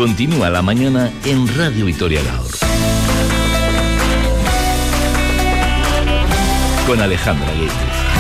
Continúa la mañana en Radio Vitoria Gaur. Con Alejandra Guedes.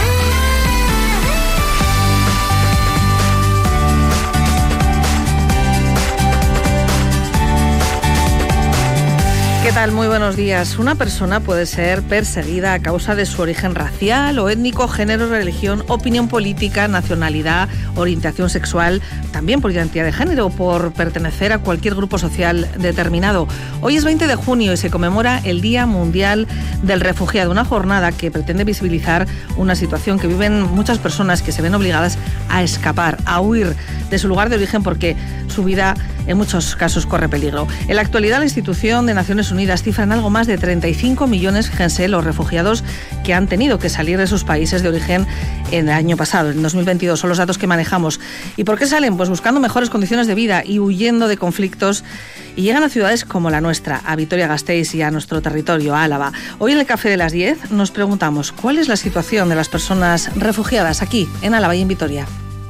¿Qué tal? Muy buenos días. Una persona puede ser perseguida a causa de su origen racial o étnico, género, religión, opinión política, nacionalidad, orientación sexual, también por identidad de género o por pertenecer a cualquier grupo social determinado. Hoy es 20 de junio y se conmemora el Día Mundial del Refugiado, una jornada que pretende visibilizar una situación que viven muchas personas que se ven obligadas a escapar, a huir de su lugar de origen porque su vida en muchos casos corre peligro. En la actualidad, la institución de Naciones Unidas cifra en algo más de 35 millones, fíjense, los refugiados que han tenido que salir de sus países de origen en el año pasado, en 2022. Son los datos que manejamos. ¿Y por qué salen? Pues buscando mejores condiciones de vida y huyendo de conflictos, y llegan a ciudades como la nuestra, a Vitoria-Gasteiz y a nuestro territorio, a Álava. Hoy en el Café de las 10 nos preguntamos cuál es la situación de las personas refugiadas aquí, en Álava y en Vitoria.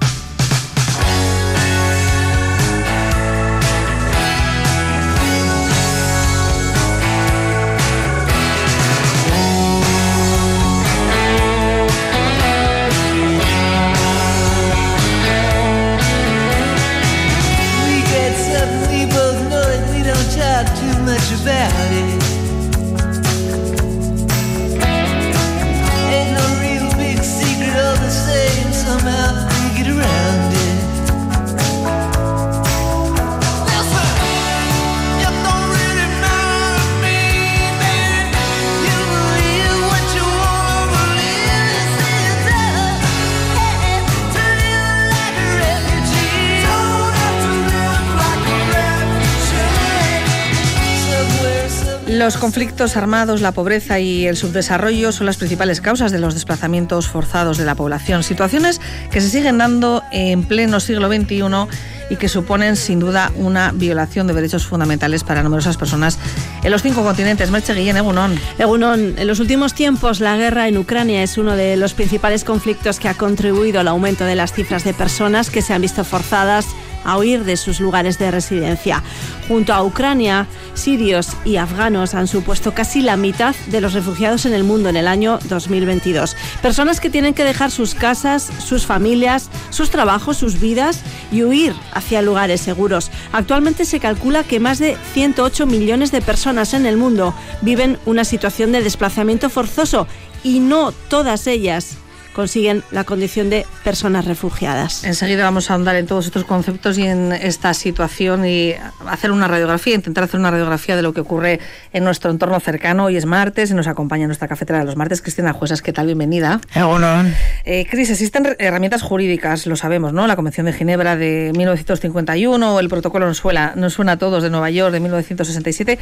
Los conflictos armados, la pobreza y el subdesarrollo son las principales causas de los desplazamientos forzados de la población. Situaciones que se siguen dando en pleno siglo XXI y que suponen sin duda una violación de derechos fundamentales para numerosas personas en los 5 continentes. Merche Guillén, Egunon. Egunon, en los últimos tiempos la guerra en Ucrania es uno de los principales conflictos que ha contribuido al aumento de las cifras de personas que se han visto forzadas a huir de sus lugares de residencia. Junto a Ucrania, sirios y afganos han supuesto casi la mitad de los refugiados en el mundo en el año 2022. Personas que tienen que dejar sus casas, sus familias, sus trabajos, sus vidas y huir hacia lugares seguros. Actualmente se calcula que más de 108 millones de personas en el mundo viven una situación de desplazamiento forzoso y no todas ellas consiguen la condición de personas refugiadas. Enseguida vamos a ahondar en todos estos conceptos y en esta situación y hacer una radiografía, intentar hacer una radiografía de lo que ocurre en nuestro entorno cercano. Hoy es martes y nos acompaña en nuestra cafetera de los martes Cristina Juesas. ¿Qué tal? Bienvenida. Hola. Cris, existen herramientas jurídicas, lo sabemos, ¿no? La Convención de Ginebra de 1951 o el Protocolo nos suena a todos de Nueva York de 1967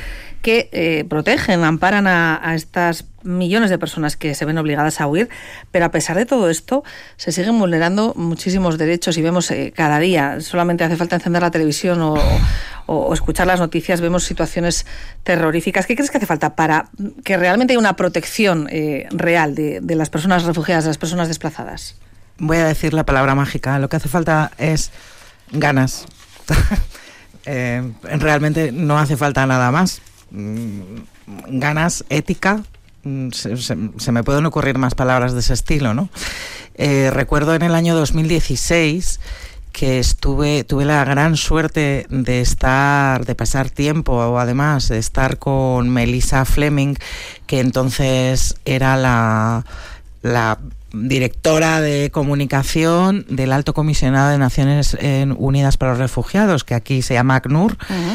que protegen, amparan a estas millones de personas que se ven obligadas a huir, pero a pesar de todo esto se siguen vulnerando muchísimos derechos y vemos cada día, solamente hace falta encender la televisión o escuchar las noticias, vemos situaciones terroríficas. ¿Qué crees que hace falta para que realmente haya una protección real de las personas refugiadas, de las personas desplazadas? Voy a decir la palabra mágica, lo que hace falta es ganas. Realmente no hace falta nada más. Ganas, ética. Se me pueden ocurrir más palabras de ese estilo, ¿no? Recuerdo en el año 2016 que tuve la gran suerte de pasar tiempo, además de estar con Melissa Fleming, que entonces era la directora de comunicación del Alto Comisionado de Naciones Unidas para los Refugiados, que aquí se llama ACNUR,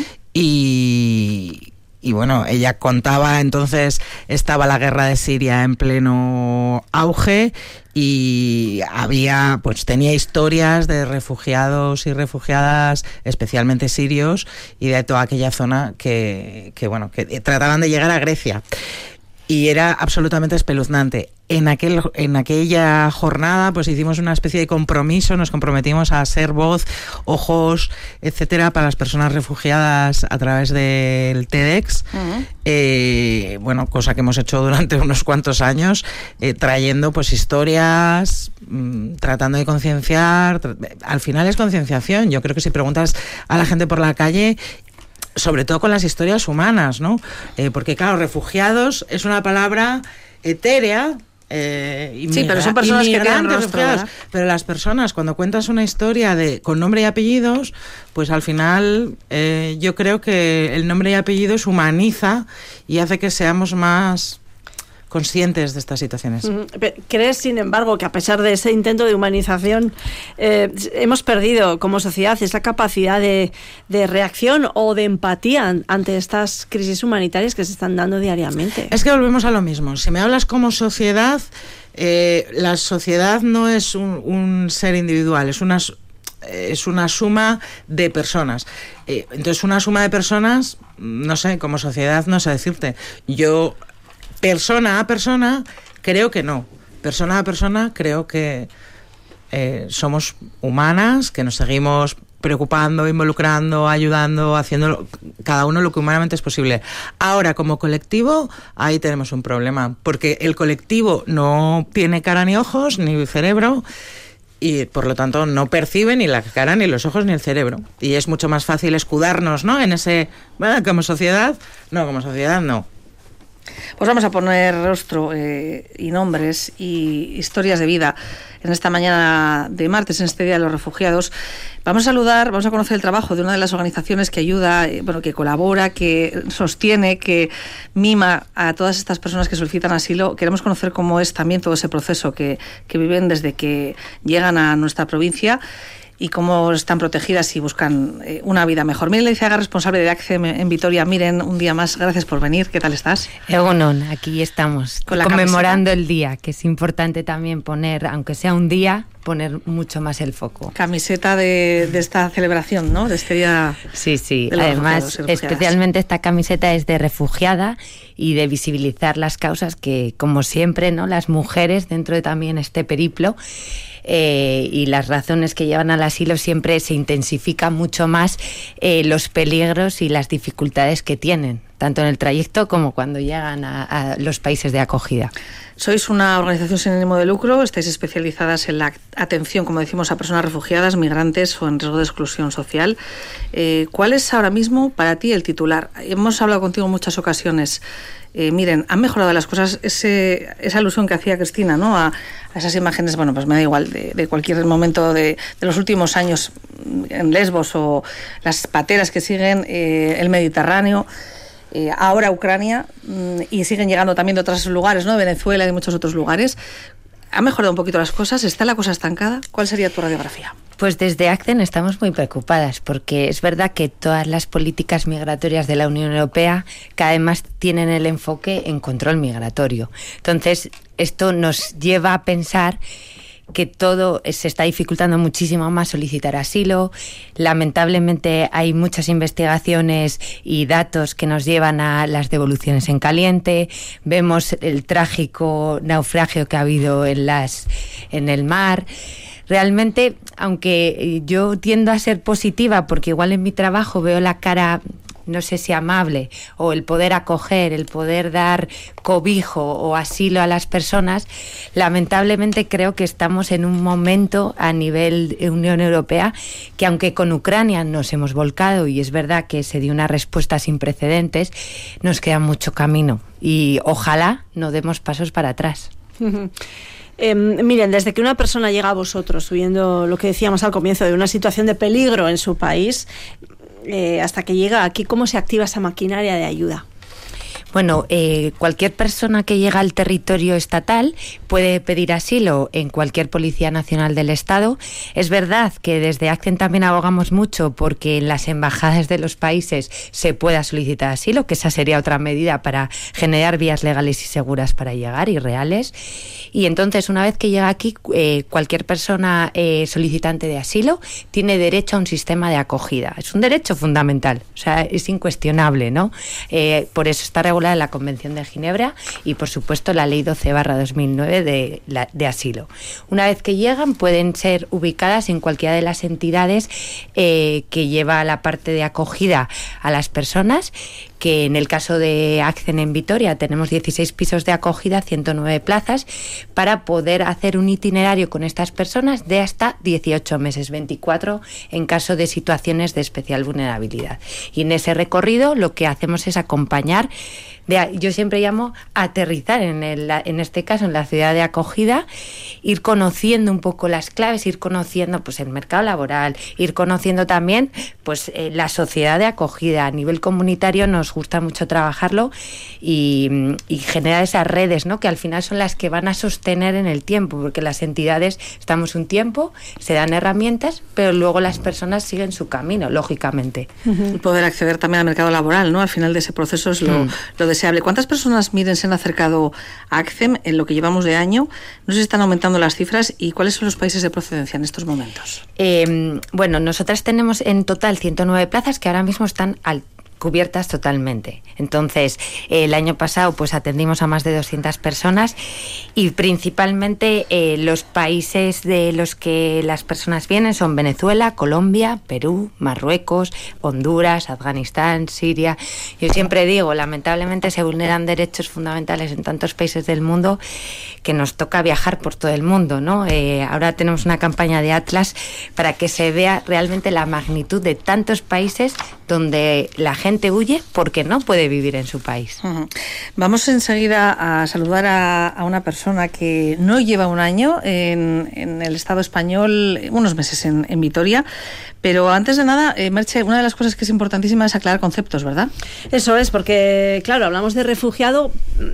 y bueno, ella contaba, entonces estaba la guerra de Siria en pleno auge y tenía historias de refugiados y refugiadas, especialmente sirios, y de toda aquella zona que trataban de llegar a Grecia. Y era absolutamente espeluznante. En aquella jornada pues hicimos una especie de compromiso, nos comprometimos a ser voz, ojos, etcétera, para las personas refugiadas a través del TEDx, cosa que hemos hecho durante unos cuantos años, trayendo pues historias, tratando de concienciar. Al final es concienciación. Yo creo que si preguntas a la gente por la calle sobre todo con las historias humanas, ¿no? Porque claro, refugiados es una palabra etérea. Sí, pero son personas que tienen rostro, ¿verdad? Pero las personas, cuando cuentas una historia con nombre y apellidos, pues al final yo creo que el nombre y apellidos humaniza y hace que seamos más conscientes de estas situaciones. ¿Crees, sin embargo, que a pesar de ese intento de humanización hemos perdido como sociedad esa capacidad de reacción o de empatía ante estas crisis humanitarias que se están dando diariamente? Es que volvemos a lo mismo. Si me hablas como sociedad, la sociedad no es un ser individual, es una suma de personas. Entonces, una suma de personas, no sé, como sociedad no sé decirte. Yo, persona a persona, creo que no. Persona a persona, creo que somos humanas, que nos seguimos preocupando, involucrando, ayudando, haciendo cada uno lo que humanamente es posible. Ahora, como colectivo, ahí tenemos un problema, porque el colectivo no tiene cara ni ojos, ni cerebro, y por lo tanto no percibe ni la cara, ni los ojos, ni el cerebro. Y es mucho más fácil escudarnos, ¿no?, en ese... Bueno, como sociedad no. Pues vamos a poner rostro y nombres y historias de vida en esta mañana de martes, en este Día de los Refugiados. Vamos a conocer el trabajo de una de las organizaciones que ayuda, que colabora, que sostiene, que mima a todas estas personas que solicitan asilo. Queremos conocer cómo es también todo ese proceso que viven desde que llegan a nuestra provincia y cómo están protegidas y buscan una vida mejor. Miren Leizaga, responsable de ACCEM en Vitoria. Miren, un día más, gracias por venir. ¿Qué tal estás? Egunon, aquí estamos, conmemorando el día, que es importante también poner, aunque sea un día, poner mucho más el foco. Camiseta de esta celebración, ¿no?, de este día. Sí. Además, especialmente esta camiseta es de refugiada y de visibilizar las causas que, como siempre, ¿no?, las mujeres dentro de también este periplo y las razones que llevan al asilo, siempre se intensifican mucho más los peligros y las dificultades que tienen, tanto en el trayecto como cuando llegan a los países de acogida. Sois una organización sin ánimo de lucro, estáis especializadas en la atención, como decimos, a personas refugiadas, migrantes o en riesgo de exclusión social. ¿Cuál es ahora mismo para ti el titular? Hemos hablado contigo en muchas ocasiones. Miren, han mejorado las cosas, esa alusión que hacía Cristina, ¿no?, a esas imágenes, bueno, pues me da igual, de cualquier momento de los últimos años en Lesbos o las pateras que siguen, el Mediterráneo, ahora Ucrania, y siguen llegando también de otros lugares, ¿no?, de Venezuela y de muchos otros lugares. ¿Ha mejorado un poquito las cosas? ¿Está la cosa estancada? ¿Cuál sería tu radiografía? Pues desde ACCEN estamos muy preocupadas, porque es verdad que todas las políticas migratorias de la Unión Europea cada vez más tienen el enfoque en control migratorio. Entonces, esto nos lleva a pensar que todo se está dificultando muchísimo más solicitar asilo. Lamentablemente hay muchas investigaciones y datos que nos llevan a las devoluciones en caliente. Vemos el trágico naufragio que ha habido en el mar. Realmente, aunque yo tiendo a ser positiva, porque igual en mi trabajo veo la cara, no sé si amable, o el poder acoger, el poder dar cobijo o asilo a las personas, lamentablemente creo que estamos en un momento a nivel de Unión Europea que, aunque con Ucrania nos hemos volcado y es verdad que se dio una respuesta sin precedentes, nos queda mucho camino y ojalá no demos pasos para atrás. Miren, desde que una persona llega a vosotros, huyendo, lo que decíamos al comienzo, de una situación de peligro en su país, hasta que llega aquí, ¿cómo se activa esa maquinaria de ayuda? Bueno, cualquier persona que llega al territorio estatal puede pedir asilo en cualquier Policía Nacional del Estado. Es verdad que desde ACCEN también abogamos mucho porque en las embajadas de los países se pueda solicitar asilo, que esa sería otra medida para generar vías legales y seguras para llegar y reales. Y entonces, una vez que llega aquí, cualquier persona solicitante de asilo tiene derecho a un sistema de acogida. Es un derecho fundamental, o sea, es incuestionable, ¿no? Por eso está regulado en la Convención de Ginebra y, por supuesto, la Ley 12/2009 de asilo. Una vez que llegan, pueden ser ubicadas en cualquiera de las entidades que lleva la parte de acogida a las personas, que en el caso de Accen en Vitoria tenemos 16 pisos de acogida, 109 plazas, para poder hacer un itinerario con estas personas de hasta 18 meses, 24 en caso de situaciones de especial vulnerabilidad. Y en ese recorrido lo que hacemos es acompañar, yo siempre llamo aterrizar en este caso en la ciudad de acogida, ir conociendo un poco las claves, ir conociendo pues el mercado laboral, ir conociendo también pues la sociedad de acogida. A nivel comunitario nos gusta mucho trabajarlo y generar esas redes, ¿no?, que al final son las que van a sostener en el tiempo, porque las entidades estamos un tiempo, se dan herramientas, pero luego las personas siguen su camino, lógicamente. Y poder acceder también al mercado laboral, ¿no? Al final de ese proceso es lo deseable. ¿Cuántas personas, Miren, se han acercado a Accen en lo que llevamos de año? No sé si están aumentando las cifras y cuáles son los países de procedencia en estos momentos. Bueno, nosotras tenemos en total 109 plazas que ahora mismo están cubiertas totalmente. Entonces, el año pasado pues atendimos a más de 200 personas y principalmente los países de los que las personas vienen son Venezuela, Colombia, Perú, Marruecos, Honduras, Afganistán, Siria. Yo siempre digo, lamentablemente se vulneran derechos fundamentales en tantos países del mundo que nos toca viajar por todo el mundo, ¿no? Ahora tenemos una campaña de Atlas para que se vea realmente la magnitud de tantos países donde la gente huye porque no puede vivir en su país. Vamos enseguida a saludar a una persona que no lleva un año en el Estado español, unos meses en Vitoria, pero antes de nada, Merche, una de las cosas que es importantísima es aclarar conceptos, ¿verdad? Eso es, porque claro, hablamos de refugiado,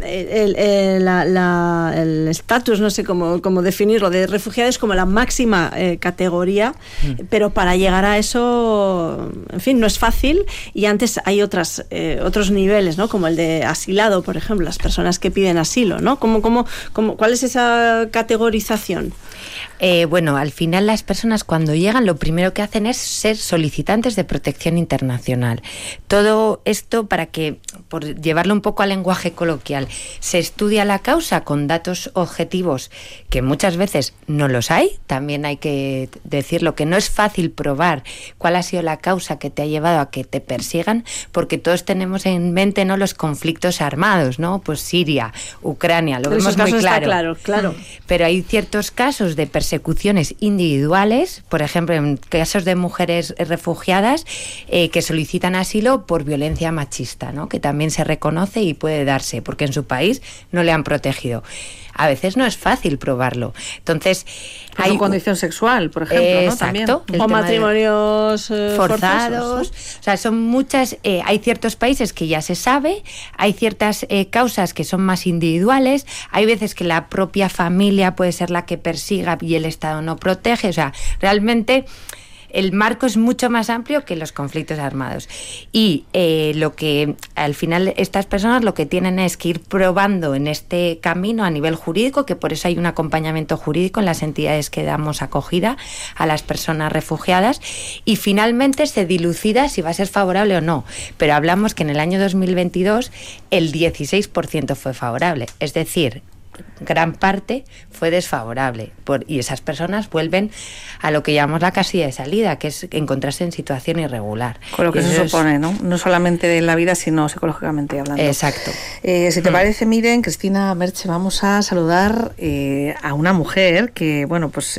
el estatus, no sé cómo definirlo, de refugiado es como la máxima categoría, pero para llegar a eso, en fin, no es fácil, y antes hay otros niveles, ¿no? Como el de asilado, por ejemplo, las personas que piden asilo, ¿no? ¿Cuál es esa categorización? Bueno, al final las personas cuando llegan lo primero que hacen es ser solicitantes de protección internacional. Todo esto por llevarlo un poco al lenguaje coloquial, se estudia la causa con datos objetivos que muchas veces no los hay. También hay que decirlo que no es fácil probar cuál ha sido la causa que te ha llevado a que te persigan, porque todos tenemos en mente, ¿no?, los conflictos armados, ¿no? Pues Siria, Ucrania, lo vemos muy claro. Claro. Pero hay ciertos casos de persecuciones individuales, por ejemplo, en casos de mujeres refugiadas que solicitan asilo por violencia machista, ¿no?, que también se reconoce y puede darse porque en su país no le han protegido. A veces no es fácil probarlo. Entonces, hay condición sexual, por ejemplo, ¿no? Exacto. También. O matrimonios forzados. O sea, son muchas. Hay ciertos países que ya se sabe, hay ciertas causas que son más individuales, hay veces que la propia familia puede ser la que persiga y el Estado no protege. O sea, realmente el marco es mucho más amplio que los conflictos armados. Y lo que al final estas personas lo que tienen es que ir probando en este camino a nivel jurídico, que por eso hay un acompañamiento jurídico en las entidades que damos acogida a las personas refugiadas, y finalmente se dilucida si va a ser favorable o no. Pero hablamos que en el año 2022 el 16% fue favorable, es decir, gran parte fue desfavorable y esas personas vuelven a lo que llamamos la casilla de salida, que es encontrarse en situación irregular. Con lo que eso supone, ¿no? No solamente en la vida, sino psicológicamente hablando. Exacto. Si te parece, Miren, Cristina, Merche, vamos a saludar a una mujer que, bueno, pues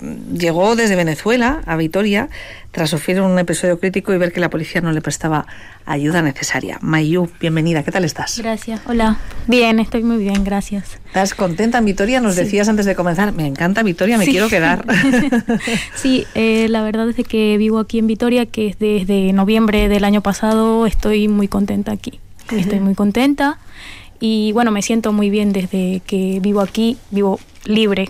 llegó desde Venezuela a Vitoria tras sufrir un episodio crítico y ver que la policía no le prestaba ayuda necesaria. Mayu, bienvenida, ¿qué tal estás? Gracias, hola. Bien, estoy muy bien, gracias. ¿Estás contenta en Vitoria? Nos decías antes de comenzar, me encanta Vitoria, me quiero quedar. Sí, la verdad es que vivo aquí en Vitoria, que es desde noviembre del año pasado, estoy muy contenta aquí. Estoy muy contenta y bueno, me siento muy bien desde que vivo aquí, vivo libre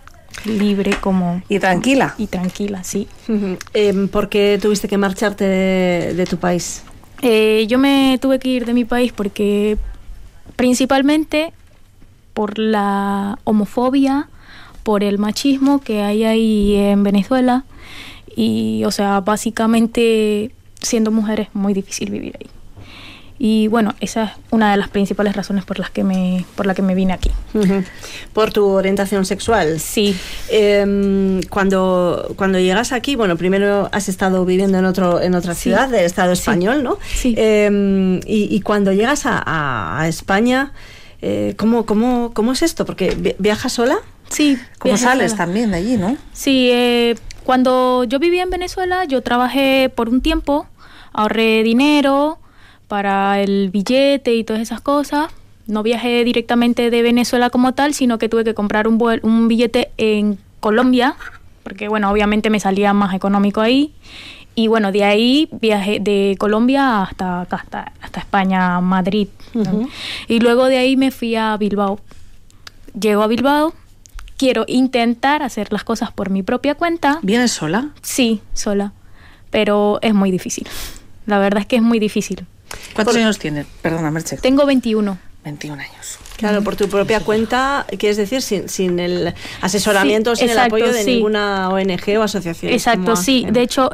como... ¿Y tranquila? Y tranquila, sí. ¿Por qué tuviste que marcharte de tu país? Yo me tuve que ir de mi país porque principalmente por la homofobia, por el machismo que hay ahí en Venezuela y, o sea, básicamente siendo mujer es muy difícil vivir ahí. Y bueno, esa es una de las principales razones por la que me vine aquí. ¿Por tu orientación sexual? Sí. Cuando llegas aquí, bueno, primero has estado viviendo en otra ciudad del Estado español, ¿no? Sí. Y cuando llegas a España, ¿cómo es esto? Porque ¿viajas sola? Sí. ¿Cómo sales también de allí, no? Sí, cuando yo vivía en Venezuela, yo trabajé por un tiempo, ahorré dinero para el billete y todas esas cosas. No viajé directamente de Venezuela como tal, sino que tuve que comprar un billete en Colombia, porque bueno, obviamente me salía más económico ahí. Y bueno, de ahí viajé de Colombia hasta España, Madrid, ¿no? Y luego de ahí me fui a Bilbao. Llego a Bilbao, quiero intentar hacer las cosas por mi propia cuenta. ¿Vienes sola? Sí, sola, pero es muy difícil. La verdad es que es muy difícil. ¿Cuántos años tienes? Perdona, Merche. Tengo 21. 21 años. Claro, por tu propia cuenta, quieres decir, sin el asesoramiento, sin exacto, el apoyo de ninguna ONG o asociación. Exacto, sí. De hecho,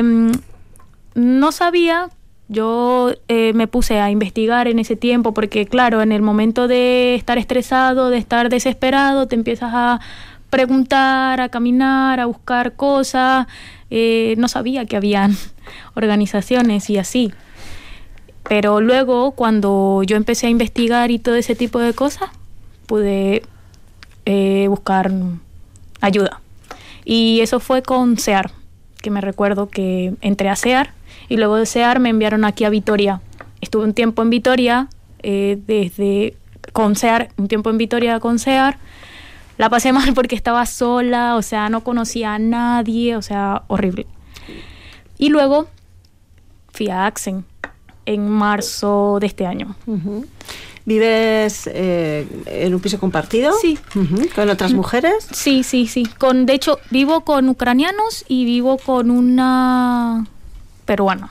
no sabía, yo me puse a investigar en ese tiempo, porque claro, en el momento de estar estresado, de estar desesperado, te empiezas a preguntar, a caminar, a buscar cosas. No sabía que habían organizaciones y así. Pero luego, cuando yo empecé a investigar y todo ese tipo de cosas, pude buscar ayuda. Y eso fue con SEAR, que me recuerdo que entré a SEAR y luego de SEAR me enviaron aquí a Vitoria. Estuve un tiempo en Vitoria, con SEAR. La pasé mal porque estaba sola, o sea, no conocía a nadie, o sea, horrible. Y luego fui a Axen en marzo de este año. ¿Vives en un piso compartido? Sí. ¿Con otras mujeres? Sí. De hecho, vivo con ucranianos y vivo con una peruana.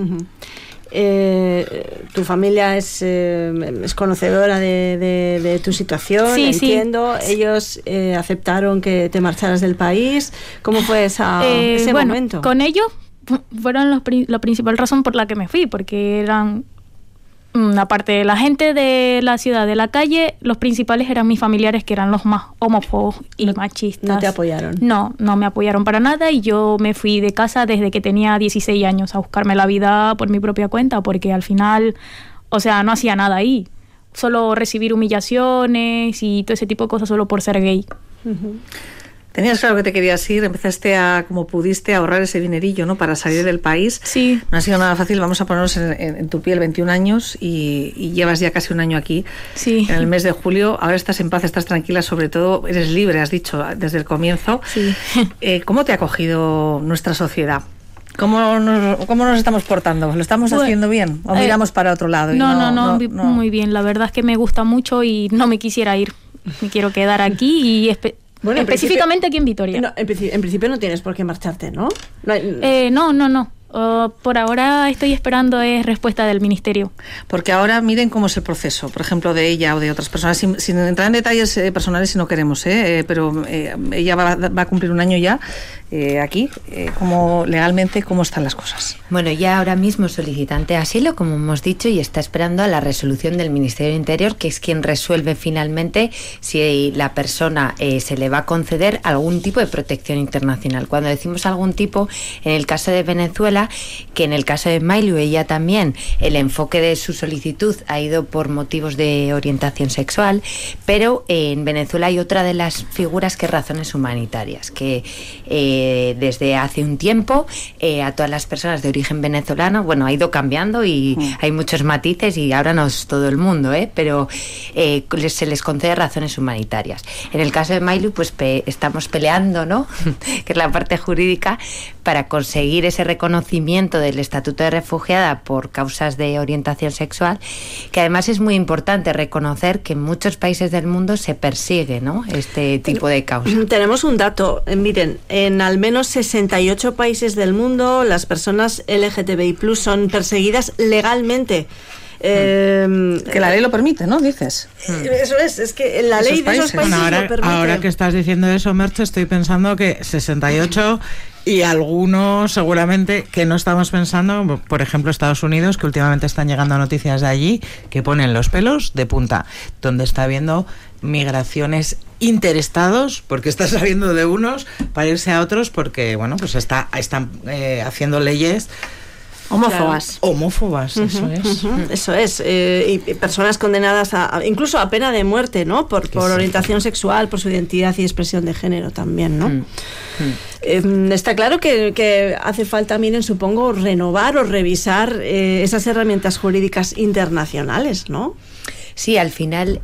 Tu familia es conocedora de tu situación, sí, entiendo. Sí. Ellos aceptaron que te marcharas del país. ¿Cómo fue ese momento? Con ellos fueron la principal razón por la que me fui, porque eran, aparte de la gente de la ciudad, de la calle, los principales eran mis familiares, que eran los más homófobos y machistas. ¿No te apoyaron? No me apoyaron para nada, y yo me fui de casa desde que tenía 16 años a buscarme la vida por mi propia cuenta, porque al final, o sea, no hacía nada ahí, solo recibir humillaciones y todo ese tipo de cosas solo por ser gay. Tenías claro que te querías ir, empezaste como pudiste, a ahorrar ese dinerillo, ¿no?, para salir del país. Sí. No ha sido nada fácil. Vamos a ponernos en tu piel, 21 años y llevas ya casi un año aquí. Sí. En el mes de julio, ahora estás en paz, estás tranquila, sobre todo eres libre, has dicho desde el comienzo. Sí. ¿Cómo te ha acogido nuestra sociedad? ¿Cómo nos estamos portando? ¿Lo estamos haciendo bien? ¿O miramos para otro lado? No, muy bien. La verdad es que me gusta mucho y no me quisiera ir. Me quiero quedar aquí y específicamente aquí en Vitoria. No, en principio no tienes por qué marcharte, ¿no? No. Por ahora estoy esperando respuesta del ministerio. Porque ahora miren cómo es el proceso, por ejemplo, de ella o de otras personas, sin entrar en detalles personales si no queremos, pero ella va a cumplir un año ya aquí. Legalmente, ¿cómo están las cosas? Bueno, ya ahora mismo solicitante de asilo, como hemos dicho, y está esperando a la resolución del Ministerio del Interior, que es quien resuelve finalmente si la persona se le va a conceder algún tipo de protección internacional. Cuando decimos algún tipo, en el caso de Venezuela, que en el caso de Mailu, ella también, el enfoque de su solicitud ha ido por motivos de orientación sexual, pero en Venezuela hay otra de las figuras que es razones humanitarias, que desde hace un tiempo a todas las personas de origen venezolano, bueno, ha ido cambiando y hay muchos matices y ahora no es todo el mundo, pero se les concede razones humanitarias. En el caso de Mailu, pues estamos peleando, ¿no? que es la parte jurídica, para conseguir ese reconocimiento del estatuto de refugiada por causas de orientación sexual, que además es muy importante reconocer que en muchos países del mundo se persigue, ¿no?, este tipo de causas. Tenemos un dato, miren, en al menos 68 países del mundo las personas LGTBI+ son perseguidas legalmente. Que la ley lo permite, ¿no? Dices. Eso es que la ley de esos países lo permite. Ahora que estás diciendo eso, Merche, estoy pensando que 68 y algunos seguramente que no estamos pensando, por ejemplo Estados Unidos, que últimamente están llegando noticias de allí que ponen los pelos de punta, donde está habiendo migraciones interestados, porque está saliendo de unos para irse a otros, porque bueno, pues están haciendo leyes homófobas. Claro. Homófobas, eso es. Y personas condenadas incluso a pena de muerte, ¿no? Por orientación sexual, por su identidad y expresión de género también, ¿no? Está claro que hace falta, miren, supongo, renovar o revisar esas herramientas jurídicas internacionales, ¿no? Sí, al final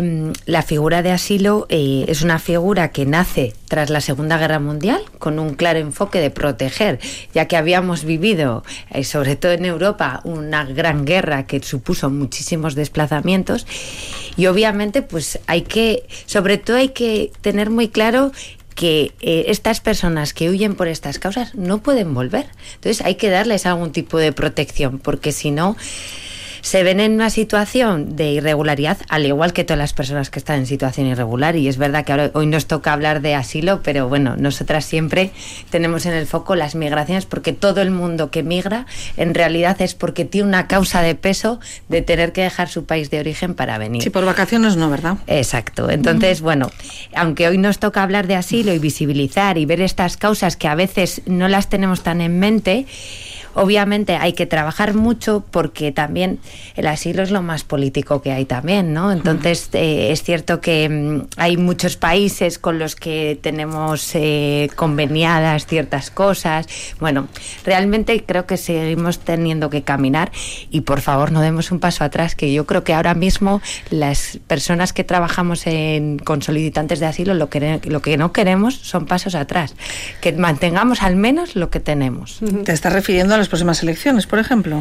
la figura de asilo es una figura que nace tras la Segunda Guerra Mundial con un claro enfoque de proteger, ya que habíamos vivido, sobre todo en Europa, una gran guerra que supuso muchísimos desplazamientos y obviamente pues sobre todo hay que tener muy claro que estas personas que huyen por estas causas no pueden volver. Entonces hay que darles algún tipo de protección, porque si no se ven en una situación de irregularidad, al igual que todas las personas que están en situación irregular. Y es verdad que hoy nos toca hablar de asilo, pero bueno, nosotras siempre tenemos en el foco las migraciones, porque todo el mundo que migra en realidad es porque tiene una causa de peso de tener que dejar su país de origen para venir. Sí, por vacaciones no, ¿verdad? Exacto. Entonces, bueno, aunque hoy nos toca hablar de asilo y visibilizar y ver estas causas que a veces no las tenemos tan en mente, obviamente hay que trabajar mucho, porque también el asilo es lo más político que hay también, ¿no? Entonces es cierto que hay muchos países con los que tenemos conveniadas ciertas cosas. Bueno, realmente creo que seguimos teniendo que caminar y por favor no demos un paso atrás, que yo creo que ahora mismo las personas que trabajamos con solicitantes de asilo lo que no queremos son pasos atrás, que mantengamos al menos lo que tenemos. ¿Te estás refiriendo a las próximas elecciones, por ejemplo?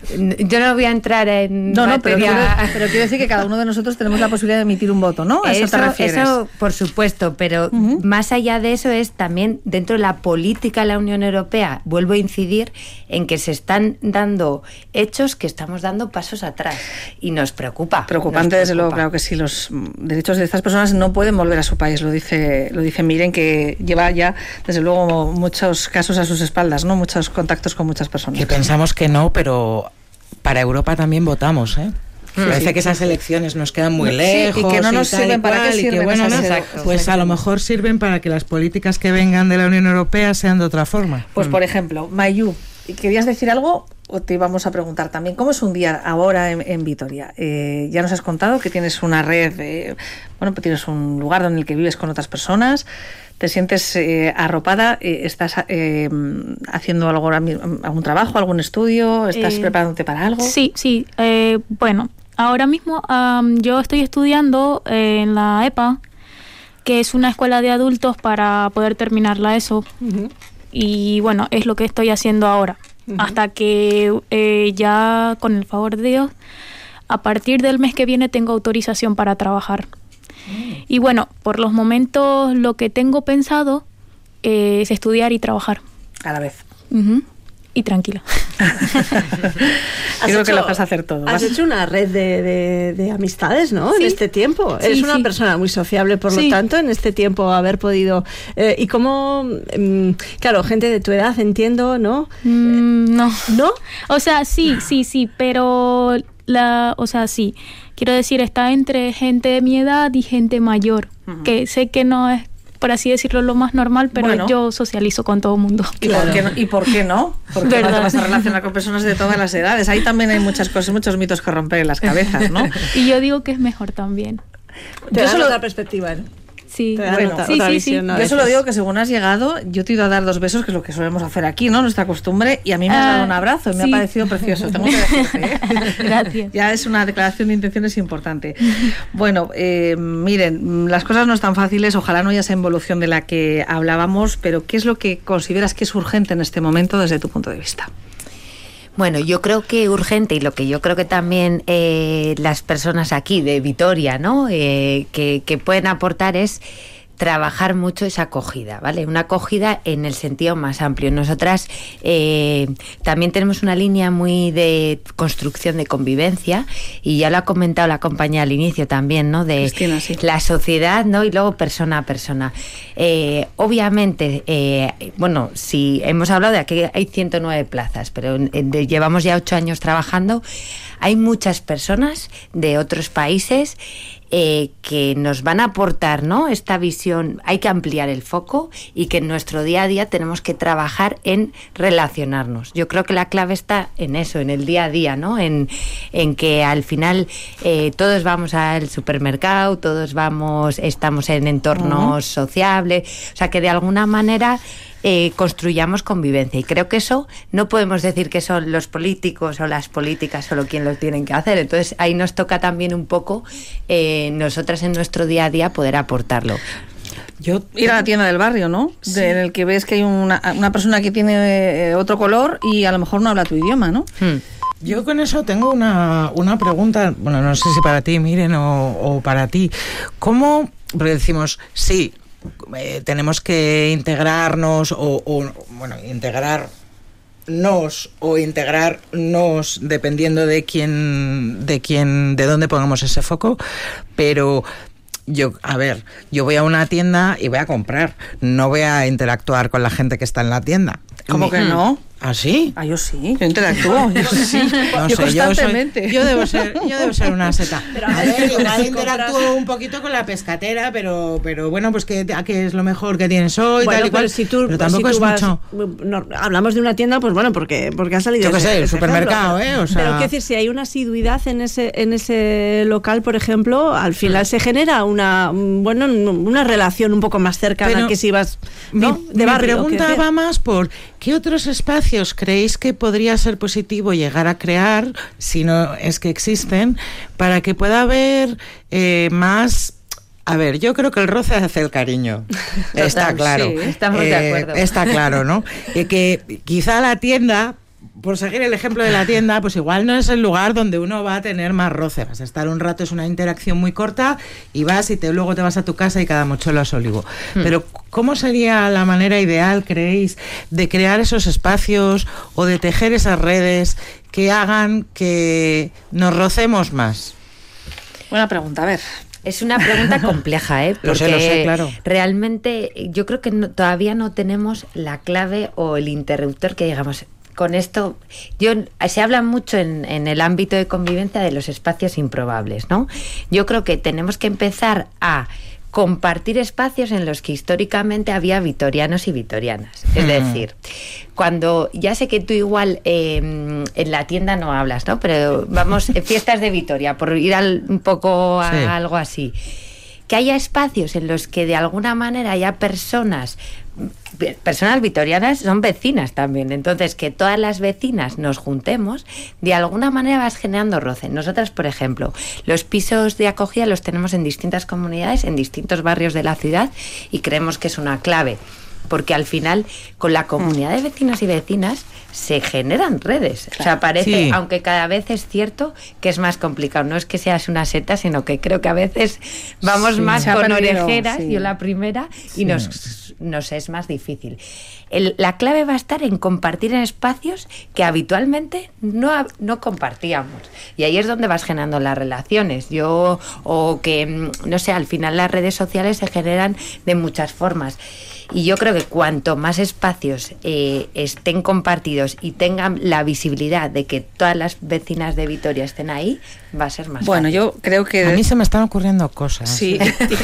Yo no voy a entrar en pero quiero decir que cada uno de nosotros tenemos la posibilidad de emitir un voto, ¿no? ¿A eso te refieres? Eso, por supuesto, pero más allá de eso es también dentro de la política de la Unión Europea, vuelvo a incidir en que se están dando hechos que estamos dando pasos atrás y nos preocupa. Preocupante, desde luego, claro que sí. Los derechos de estas personas no pueden volver a su país, lo dice Miren, que lleva ya, desde luego, muchos casos a sus espaldas, ¿no? Muchos contactos con muchas personas. Que pensamos que no, pero para Europa también votamos, ¿eh? Parece que esas elecciones nos quedan muy lejos y que no nos sirven. ¿Para qué sirven? Pues a lo mejor sirven para que las políticas que vengan de la Unión Europea sean de otra forma. Pues por ejemplo, Mayu, ¿querías decir algo o te íbamos a preguntar también cómo es un día ahora en Vitoria? Ya nos has contado que tienes una red, pues tienes un lugar en el que vives con otras personas. ¿Te sientes arropada? ¿Estás haciendo algún trabajo, algún estudio? ¿Estás preparándote para algo? Sí. Bueno, ahora mismo yo estoy estudiando en la EPA, que es una escuela de adultos para poder terminar la ESO. Y bueno, es lo que estoy haciendo ahora. Hasta que ya, con el favor de Dios, a partir del mes que viene tengo autorización para trabajar. Y bueno, por los momentos lo que tengo pensado es estudiar y trabajar. A la vez. Y tranquila. Creo que lo vas a hacer todo. Has hecho una red de amistades, ¿no? Sí. En este tiempo. Sí, Eres una persona muy sociable, por lo tanto, en este tiempo haber podido... y cómo... claro, gente de tu edad, entiendo, ¿no? No. ¿No? O sea, sí, pero... sí. Quiero decir, está entre gente de mi edad y gente mayor, que sé que no es, por así decirlo, lo más normal, pero yo socializo con todo el mundo. ¿Y por qué no? ¿Por qué no te vas a relacionar con personas de todas las edades? Ahí también hay muchas cosas, muchos mitos que romper en las cabezas, ¿no? Y yo digo que es mejor también. Yo solo otra perspectiva, ¿no? Sí, sí. Yo solo digo que según has llegado, yo te he ido a dar 2 besos, que es lo que solemos hacer aquí, ¿no? Nuestra costumbre, y a mí me has dado un abrazo y me ha parecido precioso. Tengo que decirte, Gracias. Ya es una declaración de intenciones importante. Bueno, miren, las cosas no están fáciles, ojalá no haya esa involución de la que hablábamos, pero ¿qué es lo que consideras que es urgente en este momento desde tu punto de vista? Bueno, yo creo que urgente, y lo que yo creo que también las personas aquí de Vitoria, ¿no? Que pueden aportar es trabajar mucho esa acogida, ¿vale? Una acogida en el sentido más amplio. Nosotras también tenemos una línea muy de construcción de convivencia, y ya lo ha comentado la compañía al inicio también, ¿no? De Cristina, sí. La sociedad, ¿no? Y luego persona a persona. Obviamente, bueno, si hemos hablado de que hay 109 plazas, pero llevamos ya 8 años trabajando, hay muchas personas de otros países que nos van a aportar, ¿no? Esta visión. Hay que ampliar el foco, y que en nuestro día a día tenemos que trabajar en relacionarnos. Yo creo que la clave está en eso, en el día a día, ¿no? En que al final todos vamos al supermercado, estamos en entornos sociables, o sea, que de alguna manera construyamos convivencia, y creo que eso no podemos decir que son los políticos o las políticas solo quien lo tienen que hacer. Entonces ahí nos toca también un poco nosotras en nuestro día a día poder aportarlo. Ir a la tienda del barrio, ¿no? Sí. En el que ves que hay una persona que tiene otro color y a lo mejor no habla tu idioma, ¿no? Yo con eso tengo una pregunta, bueno, no sé si para ti, Miren, o para ti. ¿Cómo? Porque decimos, sí, tenemos que integrarnos integrarnos dependiendo de dónde pongamos ese foco, pero yo voy a una tienda y voy a comprar, no voy a interactuar con la gente que está en la tienda. ¿Cómo que no? ¿Ah, sí? Ah, yo sí, yo interactúo. Yo sí, no yo sé, constantemente. Yo debo ser una seta. Pero a ver, igual si interactúo un poquito con la pescatera, pero bueno, pues ¿qué es lo mejor que tienes hoy? Bueno, tal y cual. pero tampoco es mucho. Hablamos de una tienda, pues bueno, porque ha salido. Yo qué sé, el supermercado, ejemplo. O sea, pero quiero decir, si hay una asiduidad en ese local, por ejemplo, al final se genera una relación un poco más cercana, pero que si vas, ¿no? Mi pregunta va más por ¿qué otros espacios creéis que podría ser positivo llegar a crear, si no es que existen, para que pueda haber más? A ver, yo creo que el roce hace el cariño. Total, está claro. Sí, estamos de acuerdo. Está claro, ¿no? Que quizá la tienda, por seguir el ejemplo de la tienda, pues igual no es el lugar donde uno va a tener más roce. Vas a estar un rato, es una interacción muy corta, y luego te vas a tu casa y cada mochuelo a su olivo. Pero ¿cómo sería la manera ideal, creéis, de crear esos espacios o de tejer esas redes que hagan que nos rocemos más? Buena pregunta, a ver. Es una pregunta compleja, porque lo sé, claro. Realmente yo creo que todavía no tenemos la clave o el interruptor que digamos. Con esto, se habla mucho en el ámbito de convivencia de los espacios improbables, ¿no? Yo creo que tenemos que empezar a compartir espacios en los que históricamente había vitorianos y vitorianas. Es decir, cuando, ya sé que tú igual en la tienda no hablas, ¿no? Pero vamos, fiestas de Vitoria, por ir un poco a algo así. Que haya espacios en los que de alguna manera haya personas vitorianas, son vecinas también, entonces que todas las vecinas nos juntemos, de alguna manera vas generando roce. Nosotras, por ejemplo, los pisos de acogida los tenemos en distintas comunidades, en distintos barrios de la ciudad, y creemos que es una clave, porque al final con la comunidad de vecinos y vecinas se generan redes. Claro. O sea, parece, aunque cada vez es cierto que es más complicado. No es que seas una seta, sino que creo que a veces vamos más con orejeras, yo la primera, y nos es más difícil. La clave va a estar en compartir en espacios que habitualmente no compartíamos. Y ahí es donde vas generando las relaciones. No sé, al final las redes sociales se generan de muchas formas. Y yo creo que cuanto más espacios estén compartidos y tengan la visibilidad de que todas las vecinas de Vitoria estén ahí, va a ser más Bueno, fácil. yo creo que... A mí se me están ocurriendo cosas. Sí.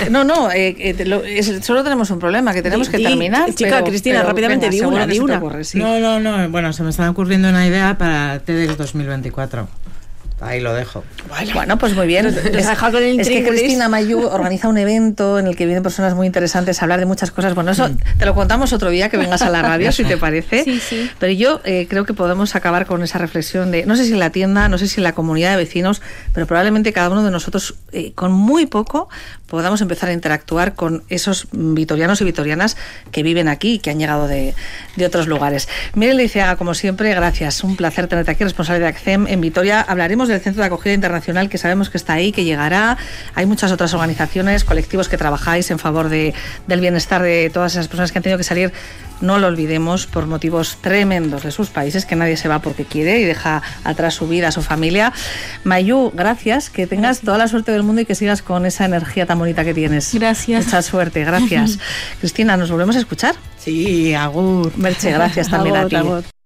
Solo tenemos un problema, que tenemos que terminar. Chica, Cristina, rápidamente, di una. No, bueno, se me está ocurriendo una idea para TEDx 2024. Ahí lo dejo. Bueno, pues muy bien. Es que Cristina Mayú organiza un evento en el que vienen personas muy interesantes a hablar de muchas cosas. Bueno, eso te lo contamos otro día que vengas a la radio, si te parece. Sí. Pero yo creo que podemos acabar con esa reflexión de, no sé si en la tienda, no sé si en la comunidad de vecinos, pero probablemente cada uno de nosotros, con muy poco, podamos empezar a interactuar con esos vitorianos y vitorianas que viven aquí, que han llegado de otros lugares. Miren Leiceaga, como siempre, gracias. Un placer tenerte aquí, responsable de ACCEM en Vitoria. Hablaremos del Centro de Acogida Internacional, que sabemos que está ahí, que llegará. Hay muchas otras organizaciones, colectivos que trabajáis en favor del bienestar de todas esas personas que han tenido que salir, no lo olvidemos, por motivos tremendos de sus países, que nadie se va porque quiere y deja atrás su vida, su familia. Mayu, gracias, que tengas toda la suerte del mundo y que sigas con esa energía tan bonita que tienes. Gracias. Mucha suerte, gracias. Cristina, ¿nos volvemos a escuchar? Sí, agur. Merche, gracias también a ti. Agur.